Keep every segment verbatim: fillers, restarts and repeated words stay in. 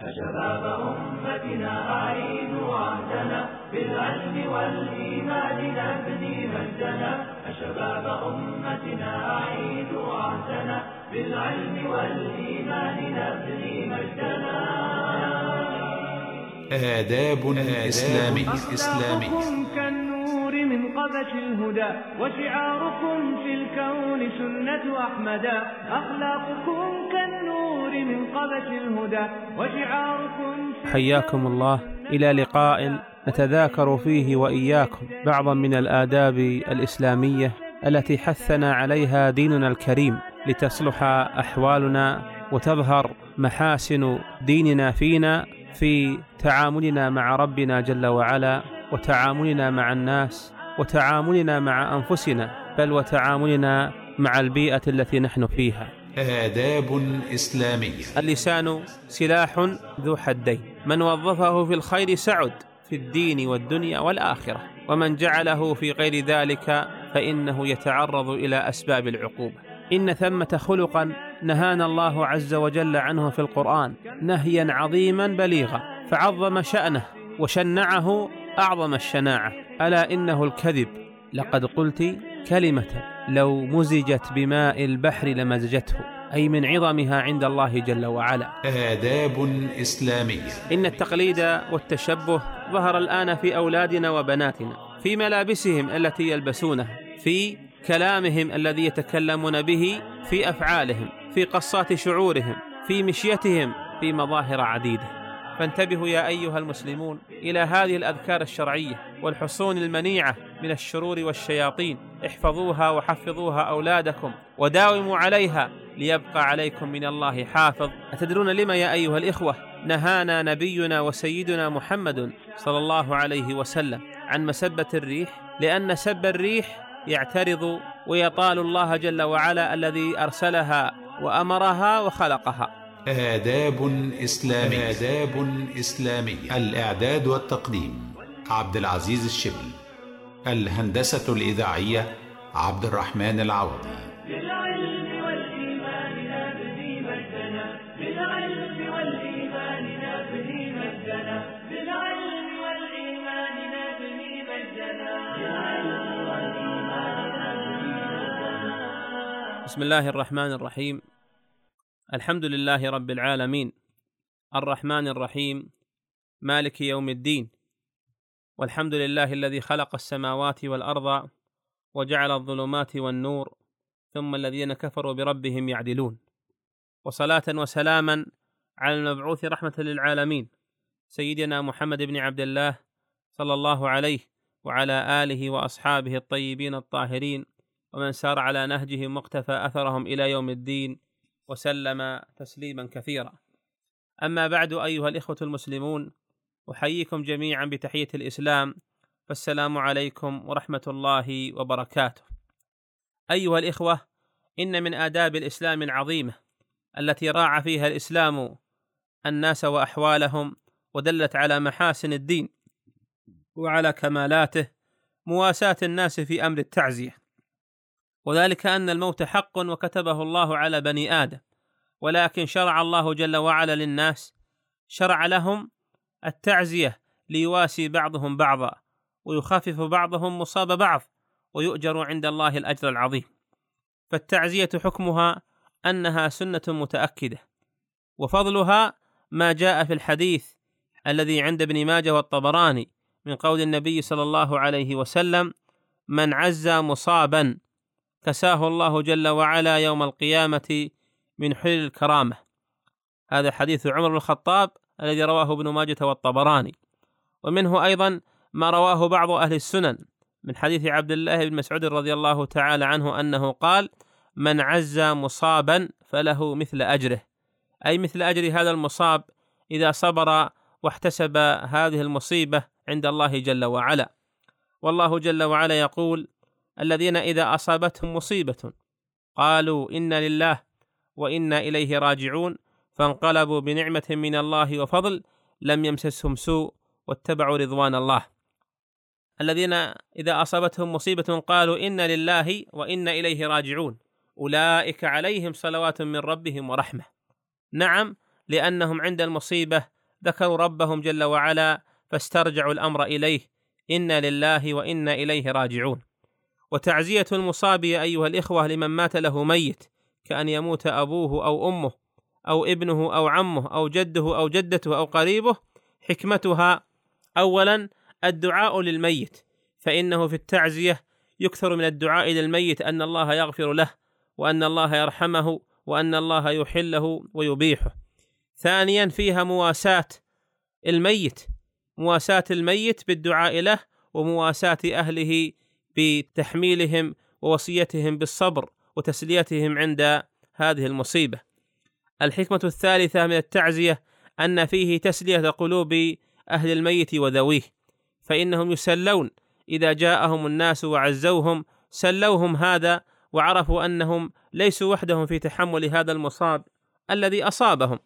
شباب أمتنا أعيدوا عهدنا بالعلم والإيمان نبني مجدنا. شباب أمتنا أعيدوا عهدنا بالعلم والإيمان نبني مجدنا. آداب إسلامية أخلاقكم كالنور من قبس الهدى وشعاركم في الكون سنة أحمدا. أخلاقكم كالنور من قبس الهدى وشعاركم. حياكم الله إلى لقاء نتذاكر فيه وإياكم بعضا من الآداب الإسلامية التي حثنا عليها ديننا الكريم لتصلح أحوالنا وتظهر محاسن ديننا فينا في تعاملنا مع ربنا جل وعلا، وتعاملنا مع الناس، وتعاملنا مع أنفسنا، بل وتعاملنا مع البيئة التي نحن فيها. آداب إسلامية. اللسان سلاح ذو حدين، من وظفه في الخير سعد في الدين والدنيا والآخرة، ومن جعله في غير ذلك فإنه يتعرض إلى أسباب العقوبة. إن ثمة خلقا نهانا الله عز وجل عنه في القرآن نهيا عظيما بليغا، فعظم شأنه وشنعه أعظم الشناعة، ألا إنه الكذب. لقد قلت كلمة لو مزجت بماء البحر لمزجته، أي من عظمها عند الله جل وعلا. آداب إسلامية. إن التقليد والتشبه ظهر الآن في أولادنا وبناتنا، في ملابسهم التي يلبسونها، في كلامهم الذي يتكلمون به، في أفعالهم، في قصات شعورهم، في مشيتهم، في مظاهر عديدة. فانتبهوا يا أيها المسلمون إلى هذه الأذكار الشرعية والحصون المنيعة من الشرور والشياطين. احفظوها وحفظوها أولادكم وداوموا عليها ليبقى عليكم من الله حافظ. أتدرون لما يا أيها الإخوة نهانا نبينا وسيدنا محمد صلى الله عليه وسلم عن مسبة الريح؟ لأن سب الريح يعترض ويطال الله جل وعلا الذي أرسلها وأمرها وخلقها. آداب إسلامية. آداب إسلامية. الإعداد والتقديم عبد العزيز الشبل. الهندسة الإذاعية عبد الرحمن العوضي. بالعلم والإيمان نبني مجدنا. بالعلم والإيمان نبني مجدنا. بالعلم والإيمان نبني مجدنا. بسم الله الرحمن الرحيم. الحمد لله رب العالمين، الرحمن الرحيم، مالك يوم الدين، والحمد لله الذي خلق السماوات والأرض وجعل الظلمات والنور، ثم الذين كفروا بربهم يعدلون. وصلاة وسلاما على المبعوث رحمة للعالمين سيدنا محمد بن عبد الله صلى الله عليه وعلى آله وأصحابه الطيبين الطاهرين، ومن سار على نهجهم واقتفى أثرهم إلى يوم الدين، وسلم تسليما كثيرا. أما بعد أيها الإخوة المسلمون، أحييكم جميعا بتحية الإسلام، فالسلام عليكم ورحمة الله وبركاته. أيها الإخوة، إن من آداب الإسلام العظيمة التي راعى فيها الإسلام الناس وأحوالهم ودلت على محاسن الدين وعلى كمالاته مواساة الناس في أمر التعزية، وذلك أن الموت حق وكتبه الله على بني آدم، ولكن شرع الله جل وعلا للناس، شرع لهم التعزية ليواسي بعضهم بعضا ويخفف بعضهم مصاب بعض ويؤجر عند الله الأجر العظيم. فالتعزية حكمها أنها سنة متأكدة، وفضلها ما جاء في الحديث الذي عند ابن ماجه والطبراني من قول النبي صلى الله عليه وسلم: من عزى مصابا كساه الله جل وعلا يوم القيامة من حلل الكرامة. هذا حديث عمر بن الخطاب الذي رواه ابن ماجه والطبراني. ومنه أيضا ما رواه بعض أهل السنن من حديث عبد الله بن مسعود رضي الله تعالى عنه أنه قال: من عزى مصابا فله مثل أجره، أي مثل أجر هذا المصاب إذا صبر واحتسب هذه المصيبة عند الله جل وعلا. والله جل وعلا يقول: الذين إذا أصابتهم مصيبة قالوا إنا لله وإنا إليه راجعون فانقلبوا بنعمة من الله وفضل لم يمسسهم سوء واتبعوا رضوان الله. الذين إذا أصابتهم مصيبة قالوا إنا لله وإنا إليه راجعون أولئك عليهم صلوات من ربهم ورحمة. نعم، لأنهم عند المصيبة ذكروا ربهم جل وعلا فاسترجعوا الأمر إليه، إنا لله وإنا إليه راجعون. وتعزية المصاب يا أيها الإخوة لمن مات له ميت، كأن يموت أبوه أو أمه أو ابنه أو عمه أو جده أو جدته أو قريبه، حكمتها أولا الدعاء للميت، فإنه في التعزية يكثر من الدعاء للميت أن الله يغفر له، وأن الله يرحمه، وأن الله يحله ويبيحه. ثانيا فيها مواساة الميت، مواساة الميت بالدعاء له، ومواساة أهله بتحميلهم ووصيتهم بالصبر وتسليتهم عند هذه المصيبة. الحكمة الثالثة من التعزية أن فيه تسلية قلوب أهل الميت وذويه، فإنهم يسلون إذا جاءهم الناس وعزوهم، سلوهم هذا وعرفوا أنهم ليسوا وحدهم في تحمل هذا المصاب الذي أصابهم.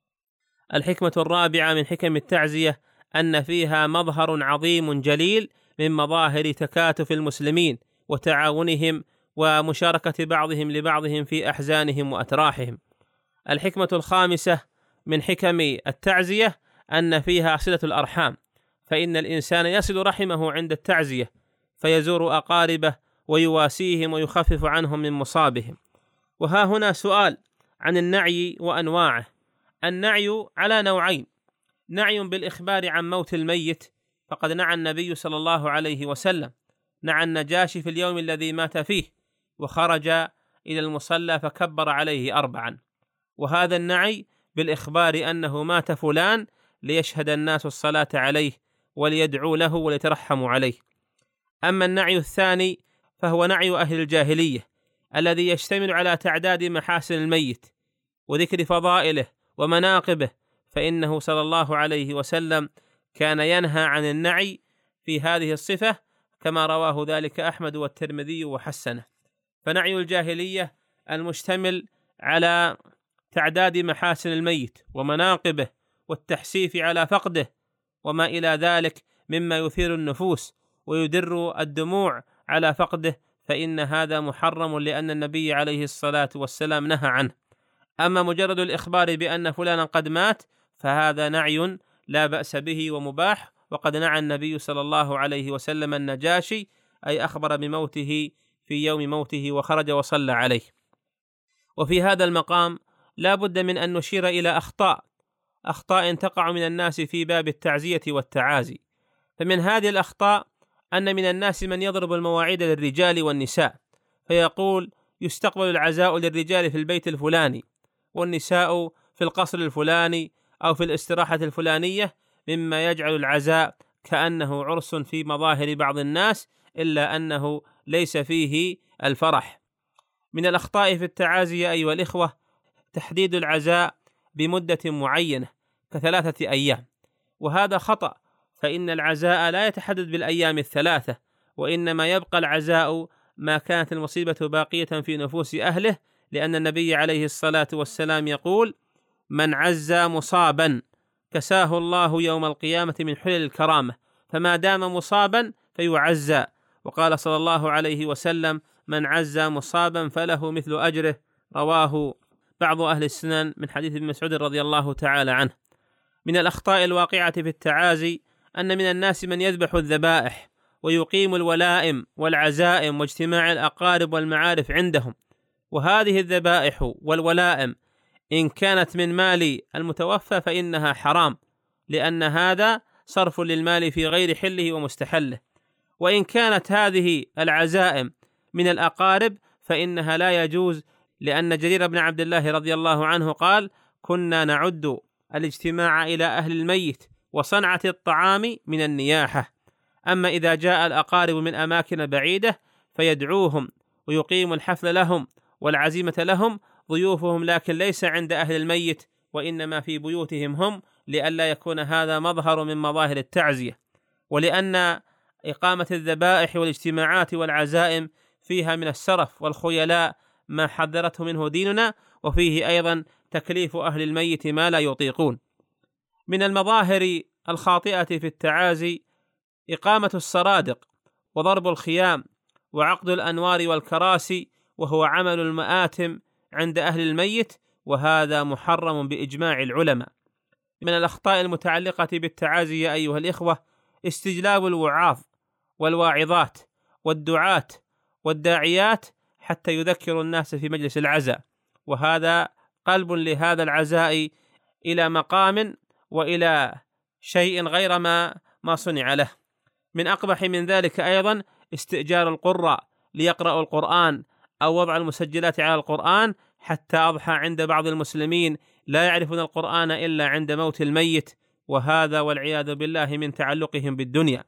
الحكمة الرابعة من حكم التعزية أن فيها مظهر عظيم جليل من مظاهر تكاتف المسلمين وتعاونهم ومشاركة بعضهم لبعضهم في أحزانهم وأتراحهم. الحكمة الخامسة من حكم التعزية أن فيها صلة الأرحام، فإن الإنسان يصل رحمه عند التعزية، فيزور أقاربه ويواسيهم ويخفف عنهم من مصابهم. وها هنا سؤال عن النعي وأنواعه. النعي على نوعين: نعي بالإخبار عن موت الميت، فقد نعى النبي صلى الله عليه وسلم، نعى النجاشي في اليوم الذي مات فيه وخرج إلى المصلى فكبر عليه أربعا، وهذا النعي بالإخبار أنه مات فلان ليشهد الناس الصلاة عليه وليدعوا له وليترحموا عليه. أما النعي الثاني فهو نعي أهل الجاهلية الذي يشتمل على تعداد محاسن الميت وذكر فضائله ومناقبه، فإنه صلى الله عليه وسلم كان ينهى عن النعي في هذه الصفة كما رواه ذلك أحمد والترمذي وحسنه. فنعي الجاهلية المشتمل على تعداد محاسن الميت ومناقبه والتحسيف على فقده وما إلى ذلك مما يثير النفوس ويدر الدموع على فقده، فإن هذا محرم لأن النبي عليه الصلاة والسلام نهى عنه. أما مجرد الإخبار بأن فلانا قد مات فهذا نعي لا بأس به ومباح، وقد نعى النبي صلى الله عليه وسلم النجاشي، أي أخبر بموته في يوم موته وخرج وصلى عليه. وفي هذا المقام لا بد من أن نشير إلى أخطاء أخطاء تقع من الناس في باب التعزية والتعازي. فمن هذه الأخطاء أن من الناس من يضرب المواعيد للرجال والنساء، فيقول يستقبل العزاء للرجال في البيت الفلاني والنساء في القصر الفلاني أو في الاستراحة الفلانية، مما يجعل العزاء كأنه عرس في مظاهر بعض الناس، إلا أنه ليس فيه الفرح. من الأخطاء في التعازي أيها الإخوة تحديد العزاء بمدة معينة كثلاثة أيام، وهذا خطأ، فإن العزاء لا يتحدد بالأيام الثلاثة، وإنما يبقى العزاء ما كانت المصيبة باقية في نفوس أهله، لأن النبي عليه الصلاة والسلام يقول: من عزى مصابا كساه الله يوم القيامة من حلل الكرامة، فما دام مصابا فيعزى. وقال صلى الله عليه وسلم: من عزى مصابا فله مثل أجره، رواه بعض أهل السنن من حديث ابن مسعود رضي الله تعالى عنه. من الأخطاء الواقعة في التعازي أن من الناس من يذبح الذبائح ويقيم الولائم والعزائم واجتماع الأقارب والمعارف عندهم، وهذه الذبائح والولائم إن كانت من مال المتوفى فإنها حرام، لأن هذا صرف للمال في غير حله ومستحله. وإن كانت هذه العزائم من الأقارب فإنها لا يجوز، لأن جرير بن عبد الله رضي الله عنه قال: كنا نعد الاجتماع إلى أهل الميت وصنعة الطعام من النياحة. أما إذا جاء الأقارب من أماكن بعيدة فيدعوهم ويقيم الحفل لهم والعزيمة لهم ضيوفهم، لكن ليس عند أهل الميت وإنما في بيوتهم هم، لئلا يكون هذا مظهر من مظاهر التعزية. ولأن إقامة الذبائح والاجتماعات والعزائم فيها من السرف والخيلاء ما حذرته منه ديننا، وفيه أيضا تكليف أهل الميت ما لا يطيقون. من المظاهر الخاطئة في التعازي إقامة السرادق وضرب الخيام وعقد الأنوار والكراسي، وهو عمل المآتم عند أهل الميت، وهذا محرم بإجماع العلماء. من الأخطاء المتعلقة بالتعازي يا أيها الإخوة استجلاب الوعاظ والواعظات والدعاة والداعيات حتى يذكروا الناس في مجلس العزاء، وهذا قلب لهذا العزاء إلى مقام وإلى شيء غير ما ما صنع له. من أقبح من ذلك أيضا استئجار القراء ليقرأوا القرآن أو وضع المسجلات على القرآن، حتى أضحى عند بعض المسلمين لا يعرفون القرآن إلا عند موت الميت، وهذا والعياذ بالله من تعلقهم بالدنيا.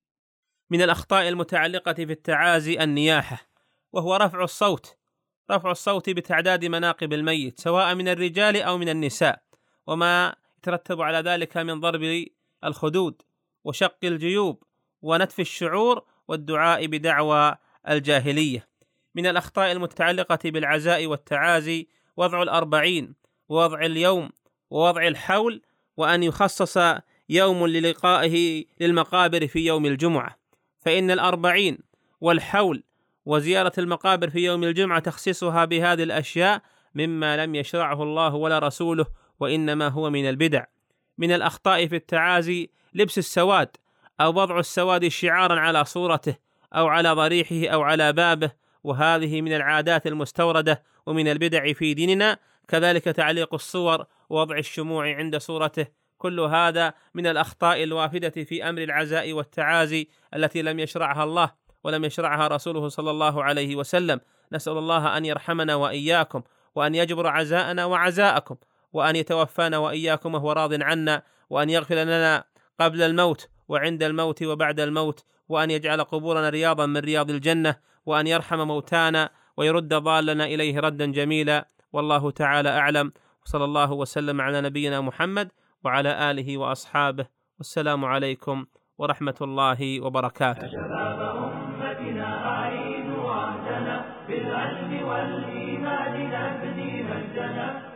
من الأخطاء المتعلقة في التعازي النياحة، وهو رفع الصوت رفع الصوت بتعداد مناقب الميت سواء من الرجال أو من النساء، وما يترتب على ذلك من ضرب الخدود وشق الجيوب ونتف الشعور والدعاء بدعوى الجاهلية. من الأخطاء المتعلقة بالعزاء والتعازي وضع الأربعين ووضع اليوم ووضع الحول، وأن يخصص يوم للقائه للمقابر في يوم الجمعة، فإن الأربعين والحول وزيارة المقابر في يوم الجمعة تخصيصها بهذه الأشياء مما لم يشرعه الله ولا رسوله، وإنما هو من البدع. من الأخطاء في التعازي لبس السواد أو وضع السواد شعارا على صورته أو على ضريحه أو على بابه، وهذه من العادات المستوردة ومن البدع في ديننا. كذلك تعليق الصور ووضع الشموع عند صورته، كل هذا من الأخطاء الوافدة في أمر العزاء والتعازي التي لم يشرعها الله ولم يشرعها رسوله صلى الله عليه وسلم. نسأل الله أن يرحمنا وإياكم، وأن يجبر عزاءنا وعزاءكم، وأن يتوفانا وإياكم وهو راض عنا، وأن يغفر لنا قبل الموت وعند الموت وبعد الموت، وأن يجعل قبورنا رياضا من رياض الجنة، وأن يرحم موتانا ويرد ضالنا إليه ردا جميلا. والله تعالى أعلم، وصلى الله وسلم على نبينا محمد وعلى آله وأصحابه، والسلام عليكم ورحمة الله وبركاته. شباب أمتنا أعيدوا عهدنا بالعلم والإيمان نبني مجدنا.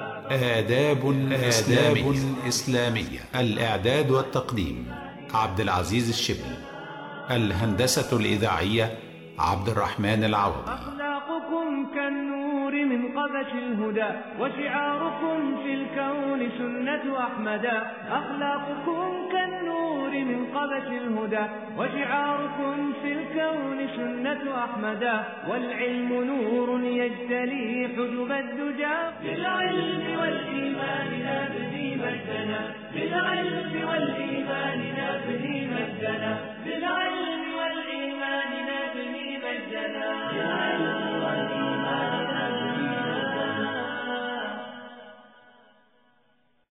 آداب آداب إسلامية. الإعداد والتقديم عبد العزيز الشبل. الهندسة الإذاعية عبد الرحمن العوضي. أخلاقكم كالنور من قبس الهدى، وشعاركم في الكون سنة أحمدا. أخلاقكم كالنور من قبس الهدى، وشعاركم في الكون سنة أحمدا. والعلم نور يجتلي حجب الدجى، بالعلم والإيمان نبني مجدنا. بالعلم والإيمان نبني مجدنا. بالعلم والإيمان نبني مجدنا.